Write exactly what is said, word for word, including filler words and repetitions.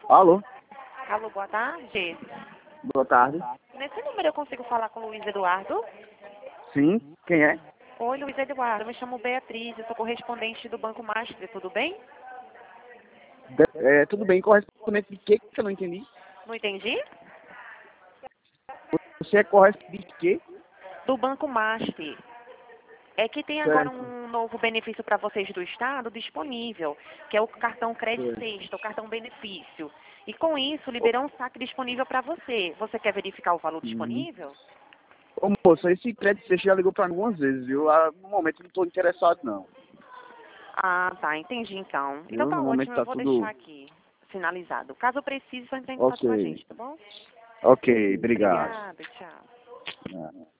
Alô? Alô, boa tarde. Boa tarde. Nesse número eu consigo falar com o Luiz Eduardo? Sim, quem é? Oi, Luiz Eduardo, eu me chamo Beatriz, eu sou correspondente do Banco Master, tudo bem? De- é, tudo bem, correspondente de quê que eu não entendi? Não entendi? Você é correspondente de quê? Do Banco Master. É que tem agora Certo. um novo benefício para vocês do Estado disponível, que é o cartão Crédito Certo. Sexta, o cartão benefício. E com isso, liberou um saque disponível para você. Você quer verificar o valor Uhum. disponível? Ô moço, esse crédito você já ligou pra mim algumas vezes, viu? Ah, no momento eu não estou interessado não. Ah, tá, entendi então. Então Viu? tá No momento ótimo, eu tá vou deixar tudo aqui sinalizado. Caso precise, só entrar em contato com a ok. gente, tá bom? Ok, obrigado. Obrigada, tchau. Ah.